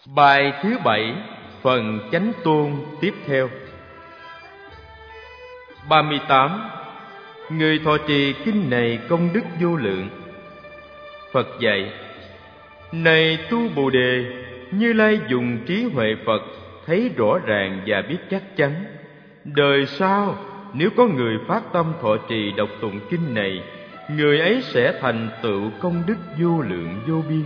Bài thứ 7, phần Chánh Tôn tiếp theo. 38. Người thọ trì kinh này công đức vô lượng. Phật dạy: Này tu Bồ Đề, Như Lai dùng trí huệ Phật thấy rõ ràng và biết chắc chắn, đời sau nếu có người phát tâm thọ trì đọc tụng kinh này, người ấy sẽ thành tựu công đức vô lượng vô biên.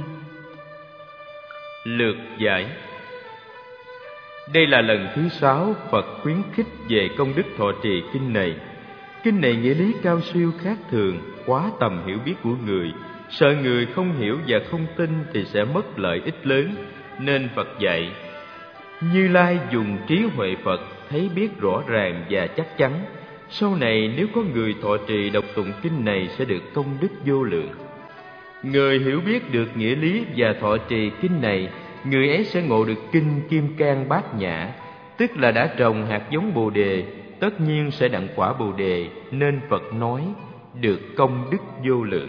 Lược giải. Đây là lần thứ 6 Phật khuyến khích về công đức thọ trì kinh này. Kinh này nghĩa lý cao siêu khác thường, quá tầm hiểu biết của người, sợ người không hiểu và không tin thì sẽ mất lợi ích lớn, nên Phật dạy: Như Lai dùng trí huệ Phật thấy biết rõ ràng và chắc chắn, sau này nếu có người thọ trì đọc tụng kinh này sẽ được công đức vô lượng. Người hiểu biết được nghĩa lý và thọ trì kinh này, người ấy sẽ ngộ được kinh Kim Cang Bát Nhã, tức là đã trồng hạt giống Bồ Đề, tất nhiên sẽ đặng quả Bồ Đề, nên Phật nói được công đức vô lượng.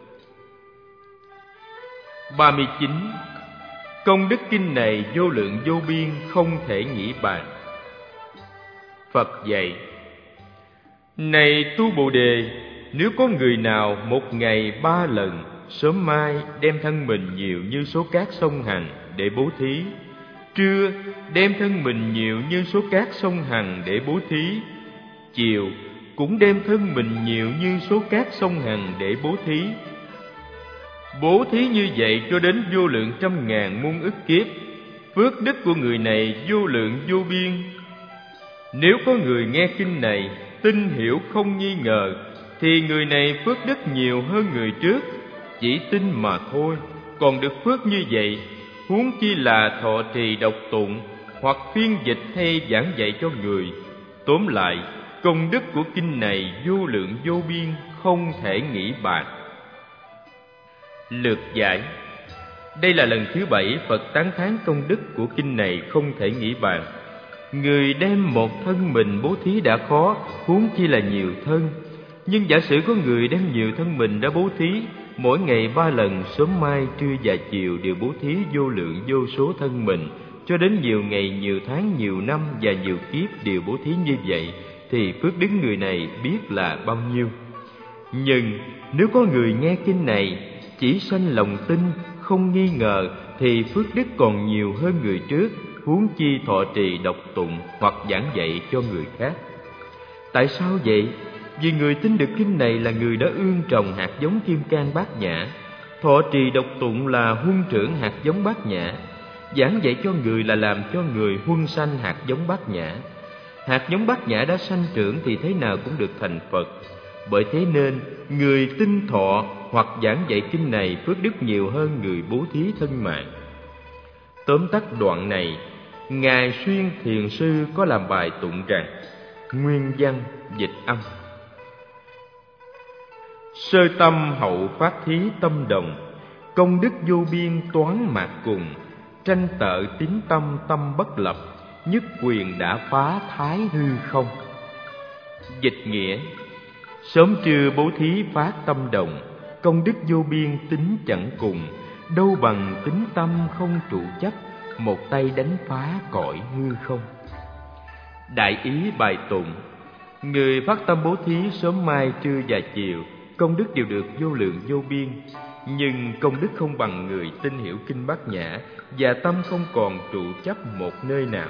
39. Công đức kinh này vô lượng vô biên, không thể nghĩ bàn. Phật dạy: Này tu Bồ Đề, nếu có người nào một ngày 3 lần, sớm mai đem thân mình nhiều như số cát sông Hằng để bố thí, trưa đem thân mình nhiều như số cát sông Hằng để bố thí, chiều cũng đem thân mình nhiều như số cát sông Hằng để bố thí như vậy cho đến vô lượng trăm ngàn muôn ức kiếp, phước đức của người này vô lượng vô biên. Nếu có người nghe kinh này tin hiểu không nghi ngờ, thì người này phước đức nhiều hơn người trước, chỉ tin mà thôi còn được phước như vậy, huống chi là thọ trì đọc tụng hoặc phiên dịch hay giảng dạy cho người. Tóm lại, công đức của kinh này vô lượng vô biên, không thể nghĩ bàn. Lược giải. Đây là lần thứ 7 Phật tán thán công đức của kinh này không thể nghĩ bàn. Người đem một thân mình bố thí đã khó, huống chi là nhiều thân. Nhưng giả sử có người đem nhiều thân mình đã bố thí, mỗi ngày 3 lần, sớm mai, trưa và chiều đều bố thí vô lượng vô số thân mình, cho đến nhiều ngày, nhiều tháng, nhiều năm và nhiều kiếp đều bố thí như vậy, thì phước đức người này biết là bao nhiêu. Nhưng nếu có người nghe kinh này chỉ sanh lòng tin, không nghi ngờ, thì phước đức còn nhiều hơn người trước, huống chi thọ trì đọc tụng hoặc giảng dạy cho người khác. Tại sao vậy? Vì người tin được kinh này là người đã ương trồng hạt giống Kim Cang Bát Nhã, thọ trì đọc tụng là huân trưởng hạt giống Bát Nhã, giảng dạy cho người là làm cho người huân sanh hạt giống Bát Nhã. Hạt giống Bát Nhã đã sanh trưởng thì thế nào cũng được thành Phật. Bởi thế nên người tin thọ hoặc giảng dạy kinh này phước đức nhiều hơn người bố thí thân mạng. Tóm tắt đoạn này, Ngài Xuyên Thiền Sư có làm bài tụng rằng: Nguyên văn dịch âm: Sơ tâm hậu phát thí tâm đồng, công đức vô biên toán mạt cùng, tranh tợ tín tâm tâm bất lập, nhất quyền đã phá thái hư không. Dịch nghĩa: Sớm trưa bố thí phát tâm đồng, công đức vô biên tính chẳng cùng, đâu bằng tính tâm không trụ chấp, một tay đánh phá cõi hư không. Đại ý bài tụng: Người phát tâm bố thí sớm mai, trưa và chiều, công đức đều được vô lượng vô biên. Nhưng công đức không bằng người tin hiểu kinh Bát Nhã và tâm không còn trụ chấp một nơi nào.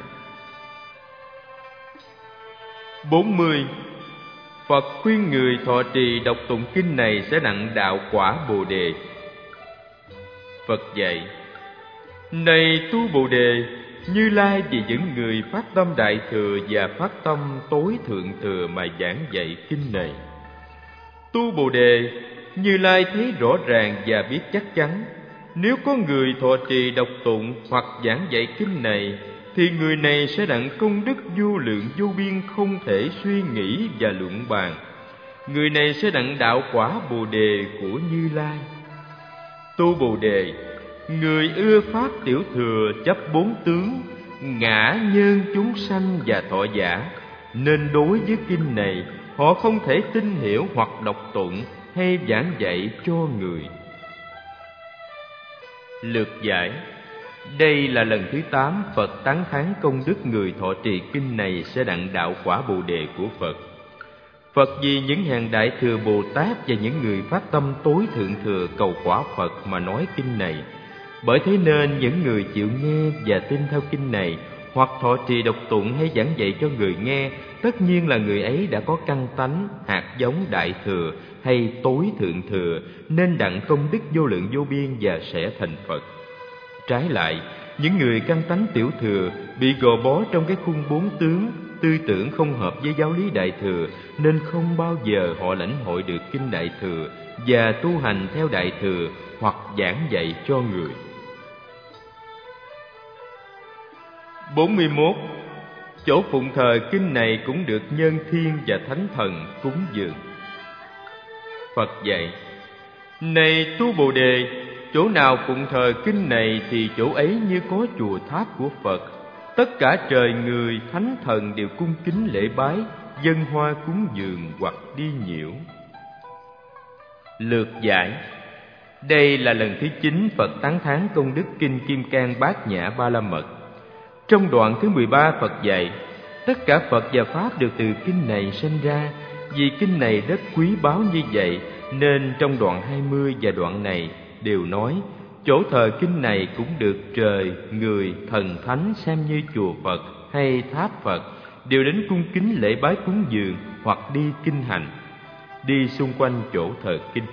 40. Phật khuyên người thọ trì đọc tụng kinh này sẽ đặng đạo quả Bồ Đề. Phật dạy: Này tu Bồ Đề, Như Lai vì những người phát tâm đại thừa và phát tâm tối thượng thừa mà giảng dạy kinh này. Tu Bồ Đề, Như Lai thấy rõ ràng và biết chắc chắn, nếu có người thọ trì đọc tụng hoặc giảng dạy kinh này, thì người này sẽ đặng công đức vô lượng vô biên, không thể suy nghĩ và luận bàn. Người này sẽ đặng đạo quả Bồ Đề của Như Lai. Tu Bồ Đề, người ưa pháp tiểu thừa chấp 4 tướng, ngã nhân chúng sanh và thọ giả, nên đối với kinh này họ không thể tin hiểu hoặc đọc tụng hay giảng dạy cho người. Lược giải. Đây là lần thứ 8 Phật tán thán công đức người thọ trì kinh này sẽ đặng đạo quả Bồ đề của Phật. Phật vì những hàng đại thừa Bồ Tát và những người phát tâm tối thượng thừa cầu quả Phật mà nói kinh này. Bởi thế nên những người chịu nghe và tin theo kinh này, hoặc thọ trì đọc tụng hay giảng dạy cho người nghe, tất nhiên là người ấy đã có căn tánh, hạt giống đại thừa hay tối thượng thừa, nên đặng công đức vô lượng vô biên và sẽ thành Phật. Trái lại, những người căn tánh tiểu thừa bị gò bó trong cái khung bốn tướng, tư tưởng không hợp với giáo lý đại thừa, nên không bao giờ họ lãnh hội được kinh đại thừa và tu hành theo đại thừa hoặc giảng dạy cho người. 41. Chỗ phụng thờ kinh này cũng được nhân thiên và thánh thần cúng dường. Phật dạy: Này tu Bồ đề, chỗ nào phụng thờ kinh này thì chỗ ấy như có chùa tháp của Phật. Tất cả trời người, thánh thần đều cung kính lễ bái, dâng hoa cúng dường hoặc đi nhiễu. Lược giải. Đây là lần thứ 9 Phật tán thán công đức kinh Kim Cang Bát Nhã Ba La Mật. Trong đoạn thứ 13 Phật dạy: Tất cả Phật và Pháp đều từ kinh này sinh ra. Vì kinh này rất quý báu như vậy, nên trong đoạn 20 và đoạn này đều nói chỗ thờ kinh này cũng được trời, người, thần, thánh xem như chùa Phật hay tháp Phật, đều đến cung kính lễ bái cúng dường hoặc đi kinh hành, đi xung quanh chỗ thờ kinh.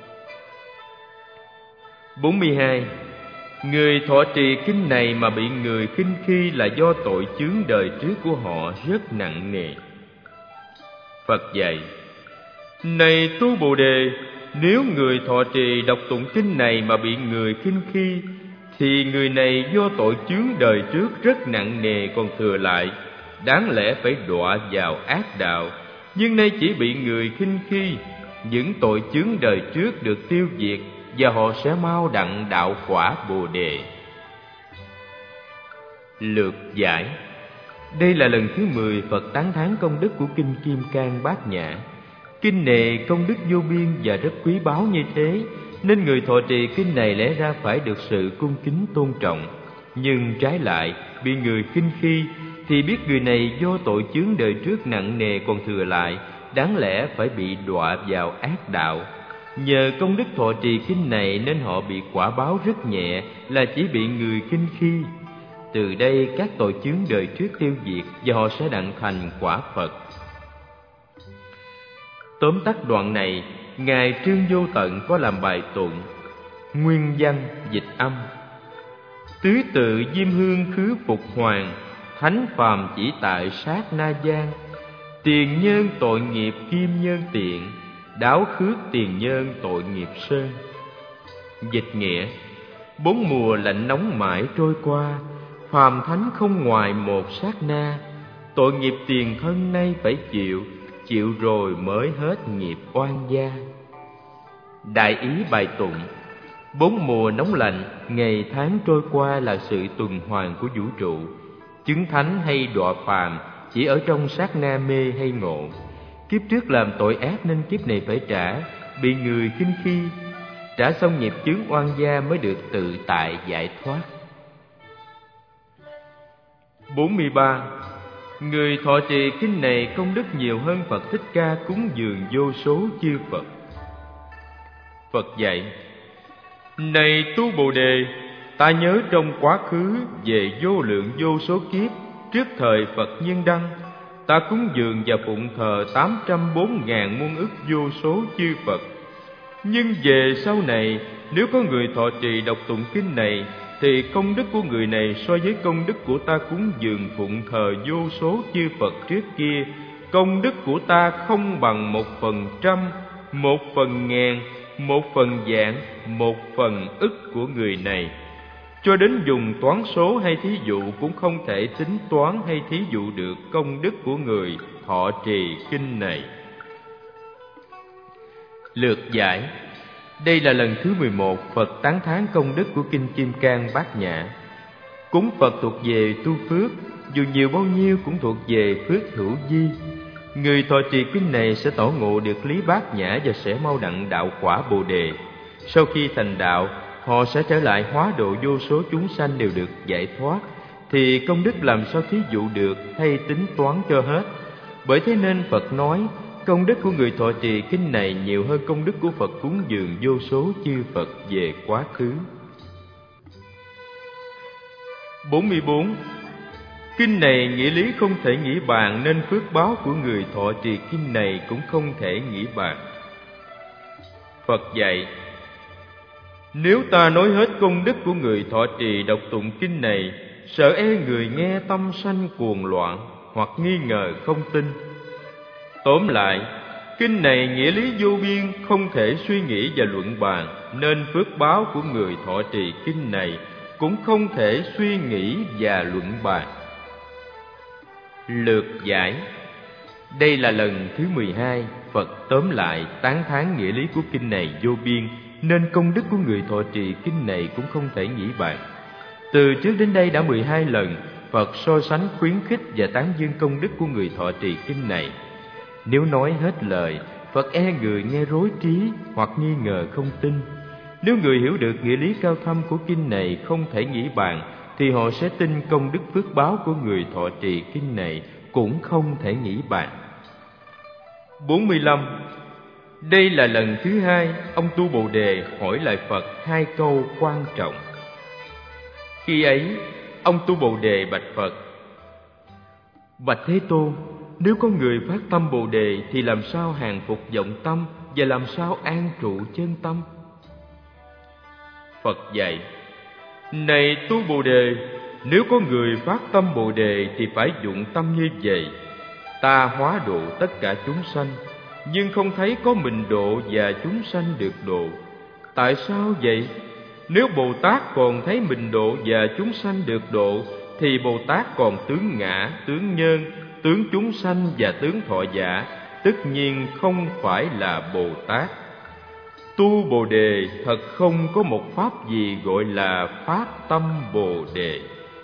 42. Người thọ trì kinh này mà bị người khinh khi là do tội chướng đời trước của họ rất nặng nề. Phật dạy: Này tu Bồ đề, nếu người thọ trì đọc tụng kinh này mà bị người khinh khi, thì người này do tội chướng đời trước rất nặng nề còn thừa lại, đáng lẽ phải đọa vào ác đạo, nhưng nay chỉ bị người khinh khi. Những tội chướng đời trước được tiêu diệt và họ sẽ mau đặng đạo quả Bồ đề. Lược giải. Đây là lần thứ 10 Phật tán thán công đức của kinh Kim Cang Bát Nhã. Kinh này công đức vô biên và rất quý báu như thế, nên người thọ trì kinh này lẽ ra phải được sự cung kính tôn trọng. Nhưng trái lại, bị người khinh khi, thì biết người này do tội chướng đời trước nặng nề còn thừa lại, đáng lẽ phải bị đọa vào ác đạo. Nhờ công đức thọ trì kinh này nên họ bị quả báo rất nhẹ, là chỉ bị người khinh khi. Từ đây các tội chướng đời trước tiêu diệt và họ sẽ đặng thành quả Phật. Tóm tắt đoạn này, Ngài Trương Vô Tận có làm bài tụng. Nguyên văn dịch âm: Tứ tự diêm hương khứ phục hoàng, thánh phàm chỉ tại sát na gian. Tiền nhân tội nghiệp kim nhân tiện, đáo khước tiền nhân tội nghiệp sơn. Dịch nghĩa: 4 mùa lạnh nóng mãi trôi qua, phàm thánh không ngoài một sát na. Tội nghiệp tiền thân nay phải chịu, chịu rồi mới hết nghiệp oan gia. Đại ý bài tụng: 4 mùa nóng lạnh, ngày tháng trôi qua là sự tuần hoàn của vũ trụ. Chứng thánh hay đọa phàm chỉ ở trong sát na mê hay ngộ. Kiếp trước làm tội ác nên kiếp này phải trả, bị người khinh khi. Trả xong nghiệp chướng oan gia mới được tự tại giải thoát. 43. Người thọ trì kinh này công đức nhiều hơn Phật Thích Ca cúng dường vô số chư Phật. Phật dạy: Này tu Bồ đề, ta nhớ trong quá khứ về vô lượng vô số kiếp, trước thời Phật Nhân Đăng, ta cúng dường và phụng thờ 804.000 muôn ức vô số chư Phật. Nhưng về sau này, nếu có người thọ trì đọc tụng kinh này, thì công đức của người này so với công đức của ta cúng dường phụng thờ vô số chư Phật trước kia, công đức của ta không bằng 1/100, 1/1000, 1/vạn, 1/ức của người này. Cho đến dùng toán số hay thí dụ cũng không thể tính toán hay thí dụ được công đức của người thọ trì kinh này. Lược giải. Đây là lần thứ 11 Phật tán thán công đức của kinh Kim Cang Bát Nhã. Cúng Phật thuộc về tu phước, dù nhiều bao nhiêu cũng thuộc về phước hữu vi. Người thọ trì kinh này sẽ tỏ ngộ được lý bát nhã và sẽ mau đặng đạo quả Bồ đề. Sau khi thành đạo, họ sẽ trở lại hóa độ vô số chúng sanh đều được giải thoát, thì công đức làm sao thí dụ được hay tính toán cho hết. Bởi thế nên Phật nói công đức của người thọ trì kinh này nhiều hơn công đức của Phật cúng dường vô số chư Phật về quá khứ. 44. Kinh này nghĩa lý không thể nghĩ bàn, nên phước báo của người thọ trì kinh này cũng không thể nghĩ bàn. Phật dạy: nếu ta nói hết công đức của người thọ trì đọc tụng kinh này, sợ e người nghe tâm sanh cuồng loạn hoặc nghi ngờ không tin. Tóm lại, kinh này nghĩa lý vô biên, không thể suy nghĩ và luận bàn, nên phước báo của người thọ trì kinh này cũng không thể suy nghĩ và luận bàn. Lược giải. Đây là lần thứ 12 Phật tóm lại tán thán nghĩa lý của kinh này vô biên, nên công đức của người thọ trì kinh này cũng không thể nghĩ bàn. Từ trước đến đây đã 12 lần Phật so sánh khuyến khích và tán dương công đức của người thọ trì kinh này. Nếu nói hết lời, Phật e người nghe rối trí hoặc nghi ngờ không tin. Nếu người hiểu được nghĩa lý cao thâm của kinh này không thể nghĩ bàn, thì họ sẽ tin công đức phước báo của người thọ trì kinh này cũng không thể nghĩ bàn. 45. Đây là lần thứ hai ông Tu Bồ Đề hỏi lại Phật hai câu quan trọng. Khi ấy, ông Tu Bồ Đề bạch Phật: bạch Thế Tôn, nếu có người phát tâm Bồ Đề thì làm sao hàng phục vọng tâm và làm sao an trụ chân tâm? Phật dạy: này Tu Bồ Đề, nếu có người phát tâm Bồ Đề thì phải dụng tâm như vậy: ta hóa độ tất cả chúng sanh, nhưng không thấy có mình độ và chúng sanh được độ. Tại sao vậy? Nếu Bồ Tát còn thấy mình độ và chúng sanh được độ, thì Bồ Tát còn tướng ngã, tướng nhân, tướng chúng sanh và tướng thọ giả, tất nhiên không phải là Bồ Tát. Tu Bồ Đề thật không có một pháp gì gọi là phát tâm Bồ Đề.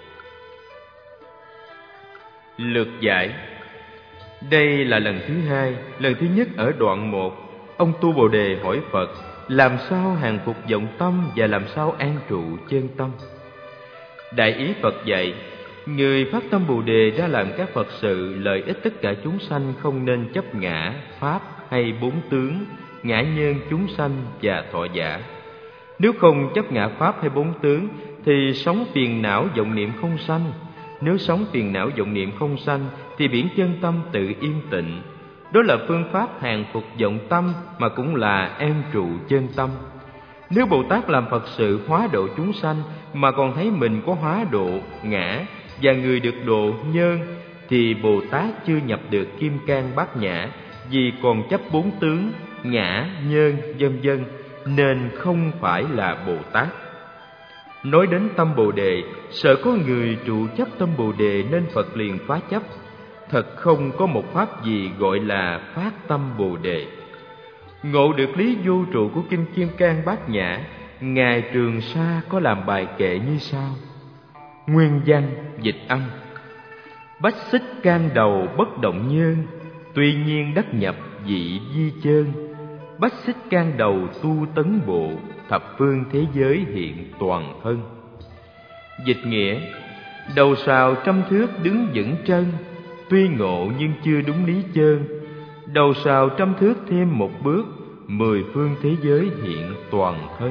Lược giải. Đây là lần thứ hai. Lần thứ nhất ở đoạn 1, ông Tu Bồ Đề hỏi Phật làm sao hàng phục vọng tâm và làm sao an trụ chân tâm. Đại ý Phật dạy: người phát tâm Bồ Đề ra làm các Phật sự lợi ích tất cả chúng sanh, không nên chấp ngã, pháp hay bốn tướng, ngã nhân, chúng sanh và thọ giả. Nếu không chấp ngã pháp hay bốn tướng thì sống phiền não vọng niệm không sanh. Nếu sống phiền não vọng niệm không sanh thì biển chân tâm tự yên tịnh. Đó là phương pháp hàng phục vọng tâm mà cũng là an trụ chân tâm. Nếu Bồ Tát làm Phật sự hóa độ chúng sanh mà còn thấy mình có hóa độ ngã và người được độ nhân, thì Bồ Tát chưa nhập được kim cang bát nhã, vì còn chấp bốn tướng ngã, nhân, vân vân, nên không phải là Bồ Tát. Nói đến tâm Bồ Đề, sợ có người trụ chấp tâm Bồ Đề nên Phật liền phá chấp. Thật không có một pháp gì gọi là phát tâm Bồ Đề. Ngộ được lý vô trụ của kinh Kim Cang Bát Nhã, Ngài Trường Sa có làm bài kệ như sau: nguyên văn dịch âm: bách xích can đầu bất động nhân, tuy nhiên đắc nhập dị di chơn. Bách xích can đầu tu tấn bộ, thập phương thế giới hiện toàn thân. Dịch nghĩa: đầu sào trăm thước đứng vững chân, tuy ngộ nhưng chưa đúng lý chơn. Đầu sào trăm thước thêm một bước, mười phương thế giới hiện toàn thân.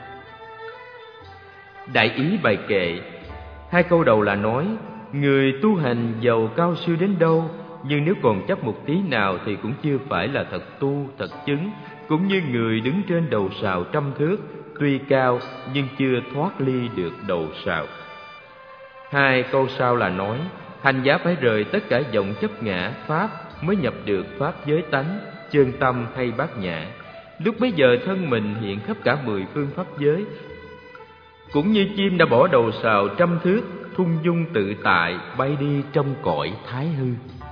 Đại ý bài kệ, hai câu đầu là nói người tu hành giàu cao siêu đến đâu, nhưng nếu còn chấp một tí nào thì cũng chưa phải là thật tu, thật chứng. Cũng như người đứng trên đầu sào trăm thước, tuy cao nhưng chưa thoát ly được đầu sào. Hai câu sau là nói hành giả phải rời tất cả vọng chấp ngã pháp mới nhập được pháp giới tánh, chân tâm hay bát nhã. Lúc bấy giờ thân mình hiện khắp cả mười phương pháp giới, cũng như chim đã bỏ đầu sào trăm thước, thung dung tự tại bay đi trong cõi thái hư.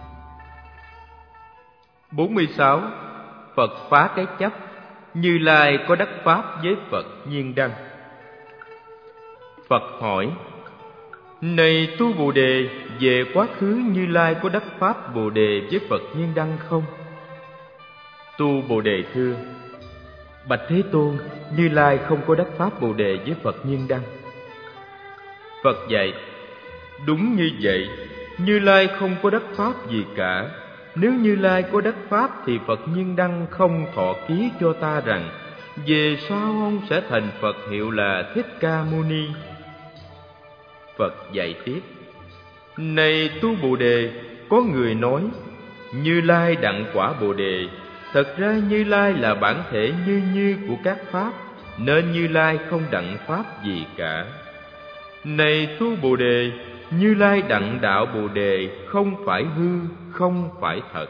46. Phật phá cái chấp, Như Lai có đắc pháp với Phật Nhiên Đăng. Phật hỏi: này Tu Bồ Đề, về quá khứ Như Lai có đắc pháp Bồ Đề với Phật Nhiên Đăng không? Tu Bồ Đề thưa: Bạch Thế Tôn, Như Lai không có đắc pháp Bồ Đề với Phật Nhiên Đăng. Phật dạy: đúng như vậy, Như Lai không có đắc pháp gì cả. Nếu Như Lai có đắc pháp thì Phật Nhiên Đăng không thọ ký cho ta rằng về sau ông sẽ thành Phật hiệu là Thích Ca Mâu Ni. Phật dạy tiếp: này tu Bồ Đề, có người nói Như Lai đặng quả Bồ Đề. Thật ra Như Lai là bản thể như của các pháp, nên Như Lai không đặng pháp gì cả. Này tu Bồ Đề, Như Lai đặng đạo Bồ Đề không phải hư, không phải thật.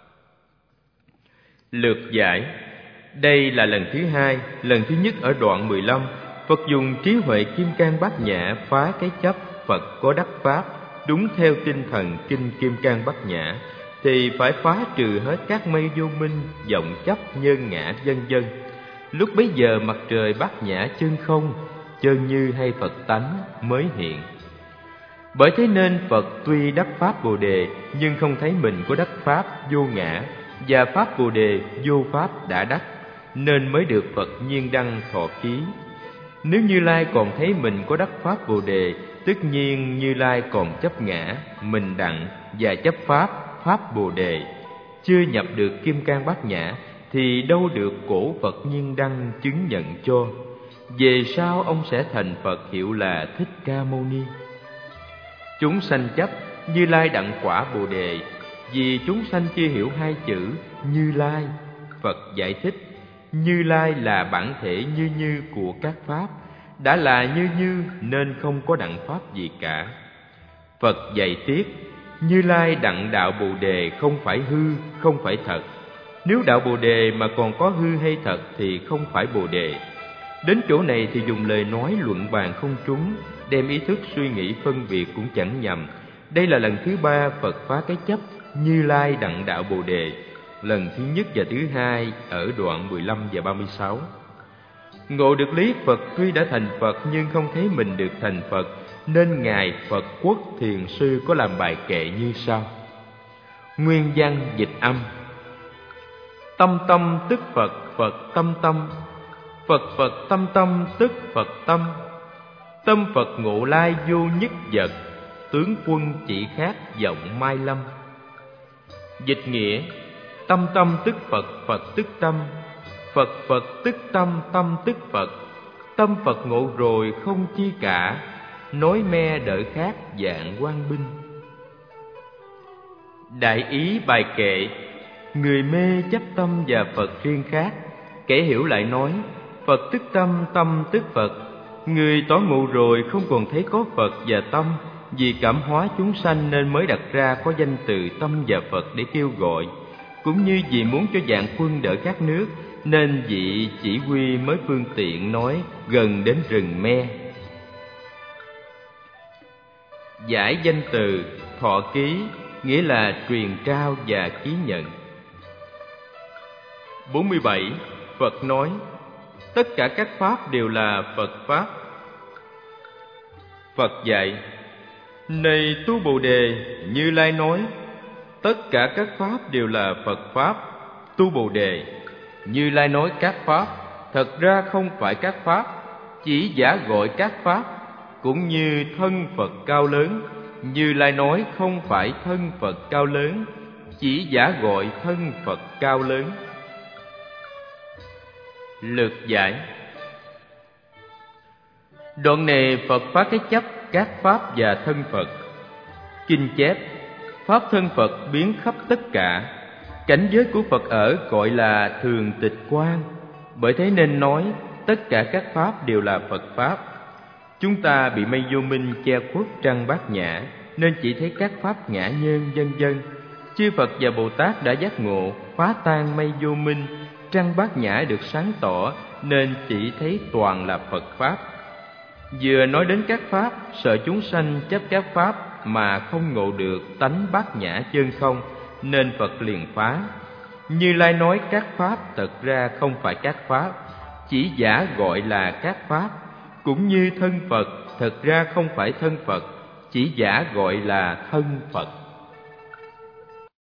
Lược giải. Đây là lần thứ hai. Lần thứ nhất ở đoạn 15, Phật dùng trí huệ Kim Cang Bát Nhã phá cái chấp Phật có đắc pháp. Đúng theo tinh thần Kinh Kim Cang Bát Nhã thì phải phá trừ hết các mây vô minh, vọng chấp, nhân ngã vân vân. Lúc bấy giờ mặt trời Bát Nhã chân không, chân như hay Phật tánh mới hiện. Bởi thế nên Phật tuy đắc pháp Bồ Đề nhưng không thấy mình có đắc pháp vô ngã, và pháp Bồ Đề vô pháp đã đắc, nên mới được Phật Nhiên Đăng thọ ký. Nếu Như Lai còn thấy mình có đắc pháp Bồ Đề, tất nhiên Như Lai còn chấp ngã, mình đặng và chấp pháp Bồ Đề, chưa nhập được Kim Cang Bát Nhã thì đâu được cổ Phật Nhiên Đăng chứng nhận cho. Về sau ông sẽ thành Phật hiệu là Thích Ca Mâu Ni. Chúng sanh chấp Như Lai đặng quả Bồ Đề, vì chúng sanh chưa hiểu hai chữ Như Lai. Phật giải thích: Như Lai là bản thể như của các pháp, đã là như nên không có đặng pháp gì cả. Phật dạy tiếp: Như Lai đặng đạo Bồ Đề không phải hư, không phải thật. Nếu đạo Bồ Đề mà còn có hư hay thật thì không phải Bồ Đề. Đến chỗ này thì dùng lời nói luận bàn không trúng, đem ý thức suy nghĩ phân biệt cũng chẳng nhầm. Đây là lần thứ ba Phật phá cái chấp Như Lai đặng đạo Bồ Đề. Lần thứ nhất và thứ hai ở đoạn 15 và 36. Ngộ được lý Phật tuy đã thành Phật nhưng không thấy mình được thành Phật, nên Ngài Phật Quốc Thiền Sư có làm bài kệ như sau. Nguyên văn dịch âm: tâm tâm tức Phật, Phật tâm tâm. Phật Phật tâm tâm tức Phật tâm. Tâm Phật ngộ lai vô nhất vật, tướng quân chỉ khác vọng mai lâm. Dịch nghĩa: tâm tâm tức Phật, Phật tức tâm. Phật Phật tức tâm, tâm tức Phật. Tâm Phật ngộ rồi không chi cả, nói me đợi khác dạng quang binh. Đại ý bài kệ: người mê chấp tâm và Phật riêng khác. Kẻ hiểu lại nói: Phật tức tâm, tâm tức Phật. Người tỏ ngộ rồi không còn thấy có Phật và tâm, vì cảm hóa chúng sanh nên mới đặt ra có danh từ tâm và Phật để kêu gọi. Cũng như vì muốn cho vạn quân đỡ khát nước, nên vị chỉ huy mới phương tiện nói gần đến rừng me. Giải danh từ thọ ký nghĩa là truyền trao và ký nhận. 47. Phật nói: tất cả các pháp đều là Phật pháp. Phật dạy: này tu Bồ Đề, Như Lai nói tất cả các pháp đều là Phật pháp. Tu Bồ Đề, Như Lai nói các pháp, thật ra không phải các pháp, chỉ giả gọi các pháp. Cũng như thân Phật cao lớn, Như Lai nói không phải thân Phật cao lớn, chỉ giả gọi thân Phật cao lớn. Lược giải. Đoạn này Phật phá cái chấp các pháp và thân Phật. Kinh chép: pháp thân Phật biến khắp tất cả. Cảnh giới của Phật ở gọi là thường tịch quang. Bởi thế nên nói tất cả các pháp đều là Phật pháp. Chúng ta bị mây vô minh che khuất trăng bát nhã, nên chỉ thấy các pháp ngã nhân vân vân. Chư Phật và Bồ Tát đã giác ngộ, phá tan mây vô minh, trăng bát nhã được sáng tỏ, nên chỉ thấy toàn là Phật pháp. Vừa nói đến các pháp, sợ chúng sanh chấp các pháp mà không ngộ được tánh bát nhã chân không, nên Phật liền phá. Như Lai nói các pháp thật ra không phải các pháp, chỉ giả gọi là các pháp. Cũng như thân Phật thật ra không phải thân Phật, chỉ giả gọi là thân Phật.